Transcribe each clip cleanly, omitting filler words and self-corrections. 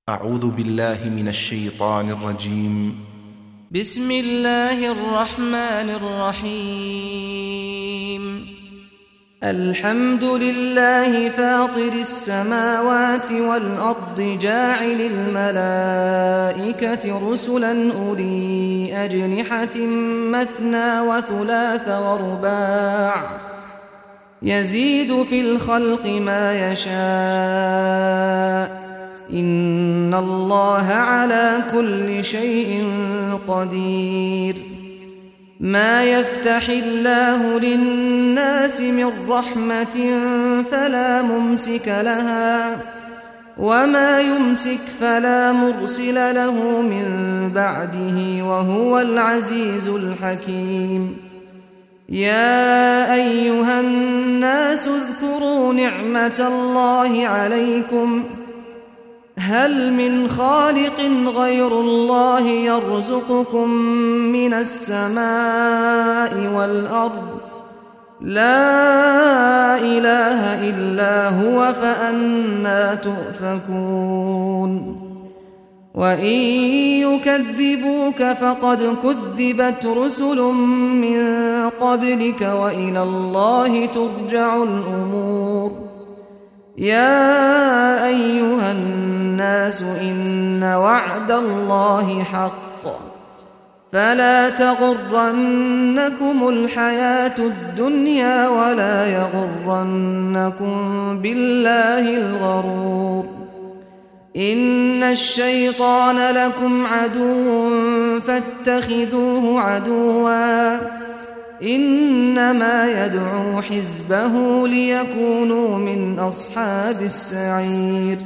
أعوذ بالله من الشيطان الرجيم. بسم الله الرحمن الرحيم. الحمد لله فاطر السماوات والأرض جاعل الملائكة رسلا أولي أجنحة مثنى وثلاث ورباع يزيد في الخلق ما يشاء إن الله على كل شيء قدير. ما يفتح الله للناس من رحمة فلا ممسك لها وما يمسك فلا مرسل له من بعده وهو العزيز الحكيم. يا أيها الناس اذكروا نعمة الله عليكم هل من خالق غير الله يرزقكم من السماء والأرض لا إله إلا هو فأنى تؤفكون. وإن يكذبوك فقد كذبت رسل من قبلك وإلى الله ترجع الأمور. يا أيها الناس إن وعد الله حق فلا تغرنكم الحياة الدنيا ولا يغرنكم بالله الغرور. إن الشيطان لكم عدو فاتخذوه عدوا إنما يدعو حزبه ليكونوا من أصحاب السعير.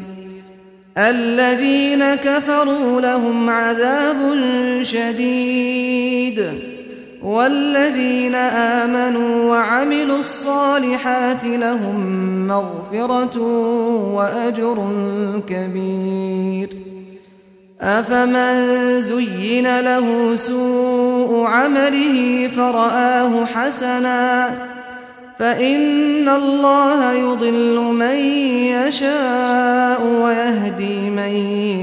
الذين كفروا لهم عذاب شديد والذين آمنوا وعملوا الصالحات لهم مغفرة وأجر كبير. أفمن زين له سوء عمله فرآه حسنا فإن الله يضل من يشاء ويهدي من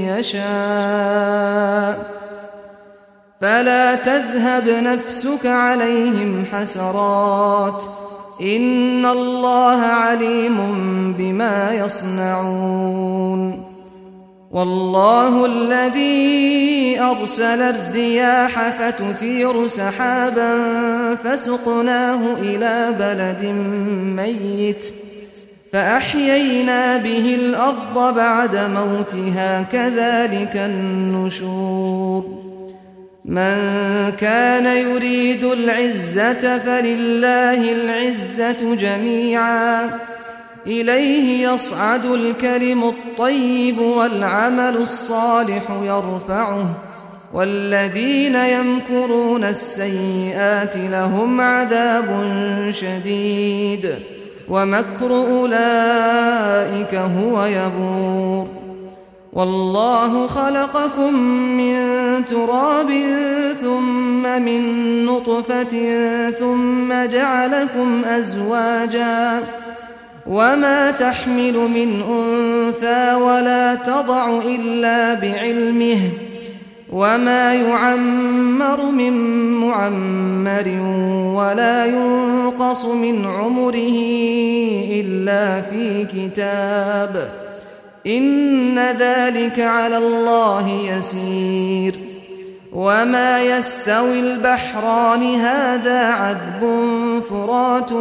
يشاء فلا تذهب نفسك عليهم حسرات إن الله عليم بما يصنعون. والله الذي أرسل الرياح فتثير سحابا فسقناه إلى بلد ميت فأحيينا به الأرض بعد موتها كذلك النشور. من كان يريد العزة فلله العزة جميعا إليه يصعد الكلم الطيب والعمل الصالح يرفعه والذين يمكرون السيئات لهم عذاب شديد ومكر أولئك هو يبور. والله خلقكم من تراب ثم من نطفة ثم جعلكم أزواجا وما تحمل من أنثى ولا تضع إلا بعلمه وما يعمر من معمر ولا ينقص من عمره إلا في كتاب إن ذلك على الله يسير. وما يستوي البحران هذا عذب فرات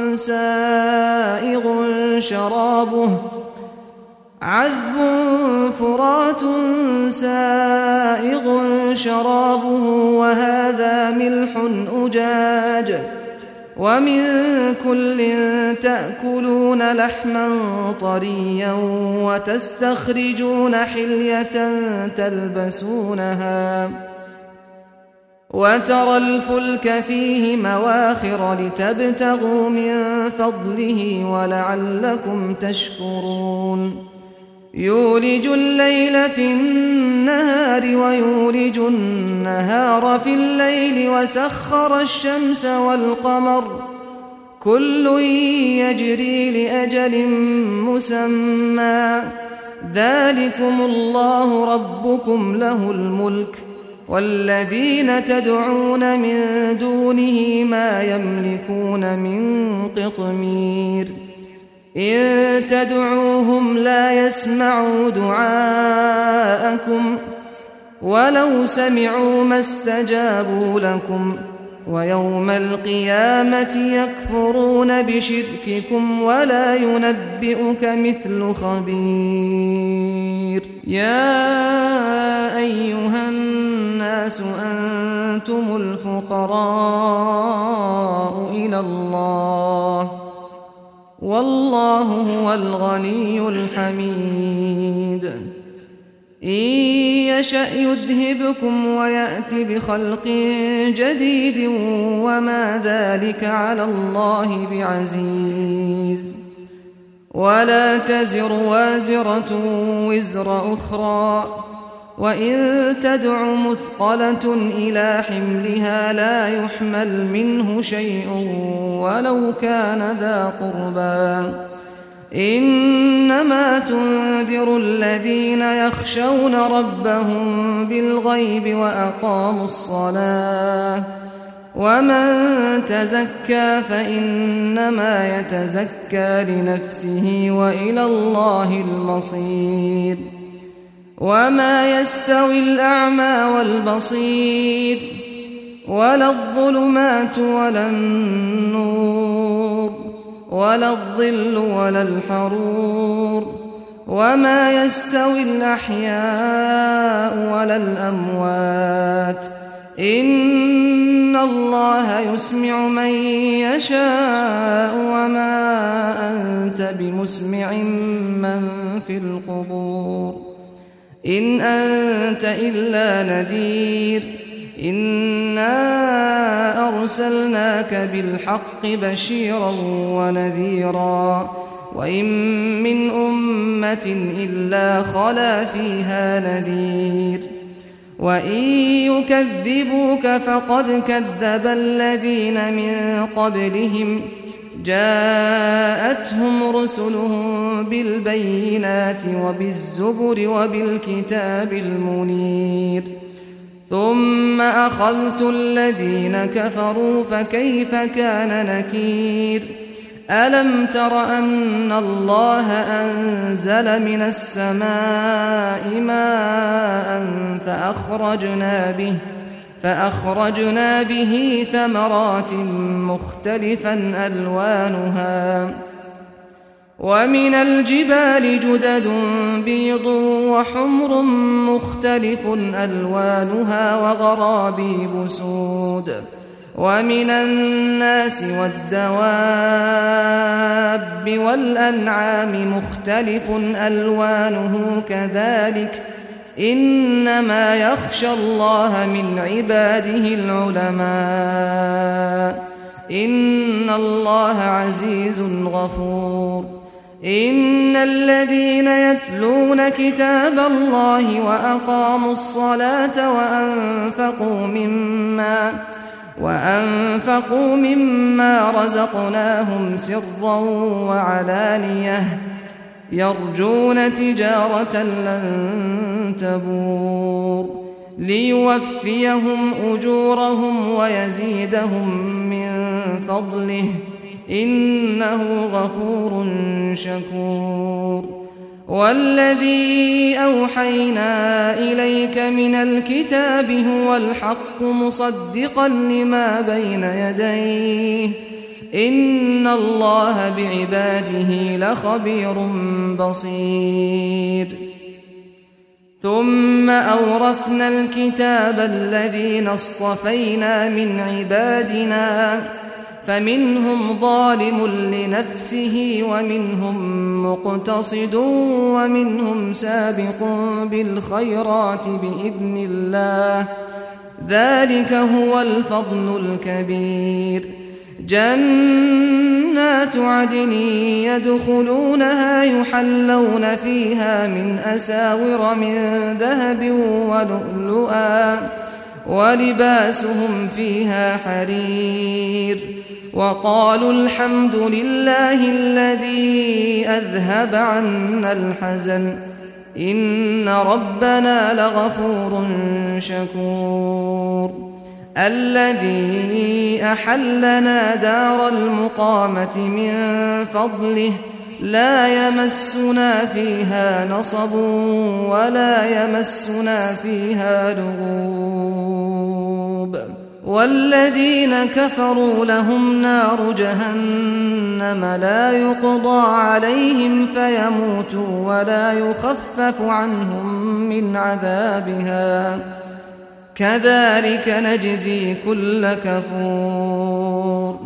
سائغ شرابه وهذا ملح أجاج ومن كل تأكلون لحما طريا وتستخرجون حلية تلبسونها وترى الفلك فيه مواخر لتبتغوا من فضله ولعلكم تشكرون. يولج الليل في النهار ويولج النهار في الليل وسخر الشمس والقمر كل يجري لأجل مسمى ذلكم الله ربكم له الملك والذين تدعون من دونه ما يملكون من قطمير إن تدعوهم لا يسمعوا دعاءكم ولو سمعوا ما استجابوا لكم ويوم القيامة يكفرون بشرككم ولا ينبئك مثل خبير يا أيها الناس أنتم الفقراء إلى الله والله هو الغني الحميد إن يشأ يذهبكم ويأت بخلق جديد وما ذلك على الله بعزيز ولا تزر وازرة وزر أخرى وإن تدع مثقلة إلى حملها لا يحمل منه شيء ولو كان ذا قربى إنما تنذر الذين يخشون ربهم بالغيب وأقاموا الصلاة ومن تزكى فإنما يتزكى لنفسه وإلى الله المصير وما يستوي الأعمى والبصير ولا الظلمات ولا النور ولا الظل ولا الحرور وما يستوي الأحياء ولا الأموات إن الله يسمع من يشاء وما أنت بمسمع من في القبور إن أنت إلا نذير إنا أرسلناك بالحق بشيرا ونذيرا وإن من أمة إلا خلا فيها نذير وإن يكذبوك فقد كذب الذين من قبلهم جاءتهم رسلهم بالبينات وبالزبر وبالكتاب المنير ثم أخذت الذين كفروا فكيف كان نكير ألم تر أن الله أنزل من السماء ماء فأخرجنا به ثمرات مختلفا ألوانها ومن الجبال جدد بيض وحمر مختلف ألوانها وغرابيب سود ومن الناس والدواب والأنعام مختلف ألوانه كذلك إنما يخشى الله من عباده العلماء إن الله عزيز غفور إن الذين يتلون كتاب الله وأقاموا الصلاة وأنفقوا مما رزقناهم سرا وعلانية يرجون تجارة لن تبور ليوفيهم أجورهم ويزيدهم من فضله إنه غفور شكور والذي أوحينا إليك من الكتاب هو الحق مصدقا لما بين يديه إن الله بعباده لخبير بصير ثم أورثنا الكتاب الذين اصطفينا من عبادنا فمنهم ظالم لنفسه ومنهم مقتصد ومنهم سابق بالخيرات بإذن الله ذلك هو الفضل الكبير جنات عدن يدخلونها يحلون فيها من أساور من ذهب ولؤلؤا ولباسهم فيها حرير وقالوا الحمد لله الذي أذهب عنا الحزن إن ربنا لغفور شكور الذي أحلنا دار المقامة من فضله لا يمسنا فيها نصب ولا يمسنا فيها لغوب والذين كفروا لهم نار جهنم لا يقضى عليهم فيموتوا ولا يخفف عنهم من عذابها كذلك نجزي كل كفور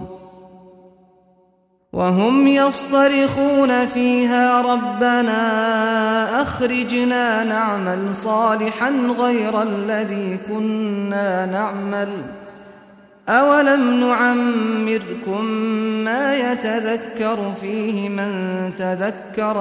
وهم يصطرخون فيها ربنا أخرجنا نعمل صالحا غير الذي كنا نعمل أولم نعمركم ما يتذكر فيه من تذكر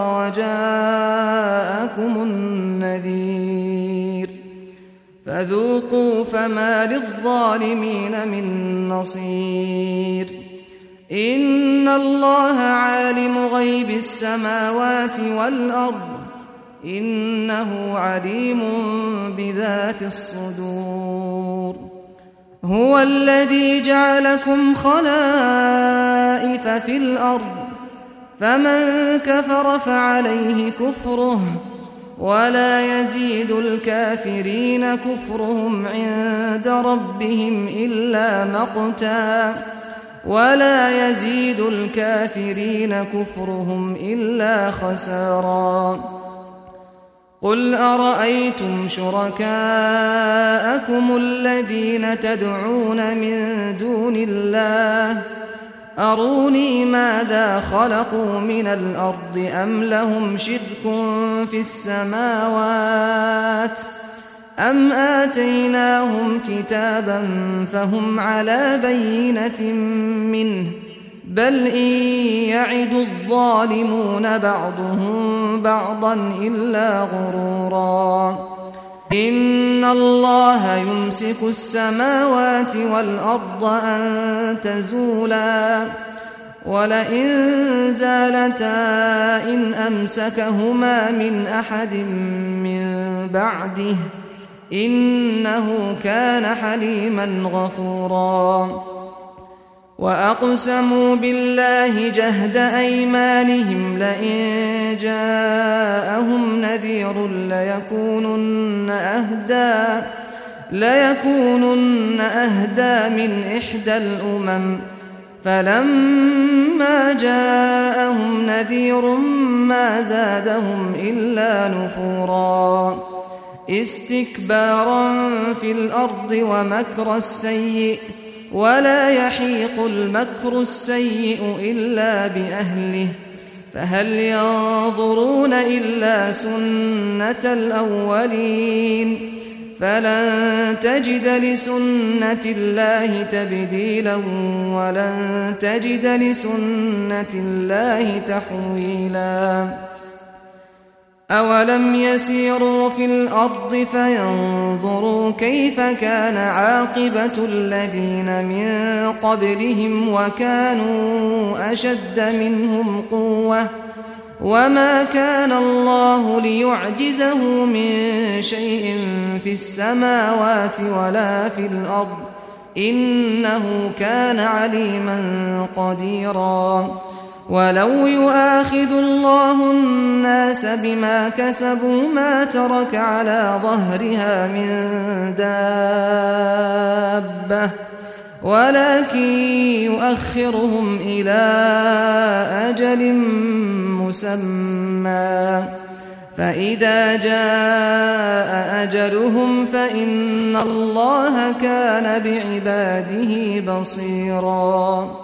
وجاءكم النذير فذوقوا فما للظالمين من نصير إن الله عالم غيب السماوات والأرض إنه عليم بذات الصدور هو الذي جعلكم خلائف في الأرض فمن كفر فعليه كفره ولا يزيد الكافرين كفرهم عند ربهم إلا مقتا ولا يزيد الكافرين كفرهم إلا خسارا قل أرأيتم شركاءكم الذين تدعون من دون الله أروني ماذا خلقوا من الأرض أم لهم شرك في السماوات أم آتيناهم كتابا فهم على بينة منه بل إن يعد الظالمون بعضهم بعضا إلا غرورا إن الله يمسك السماوات والأرض أن تزولا ولئن زالتا إن أمسكهما من أحد من بعده إنه كان حليما غفورا وأقسموا بالله جهد أيمانهم لئن جاءهم نذير ليكونن أهدى من إحدى الأمم فلما جاءهم نذير ما زادهم إلا نفورا استكبارا في الأرض ومكر السيء ولا يحيق المكر السيء إلا بأهله فهل ينظرون إلا سنة الأولين فلن تجد لسنة الله تبديلا ولن تجد لسنة الله تحويلا أولم يسيروا في الأرض فينظروا كيف كان عاقبة الذين من قبلهم وكانوا أشد منهم قوة وما كان الله ليعجزه من شيء في السماوات ولا في الأرض إنه كان عليما قديرا ولو يؤاخذ الله الناس بما كسبوا ما ترك على ظهرها من دابة ولكن يؤخرهم إلى أجل مسمى فإذا جاء أجلهم فإن الله كان بعباده بصيرا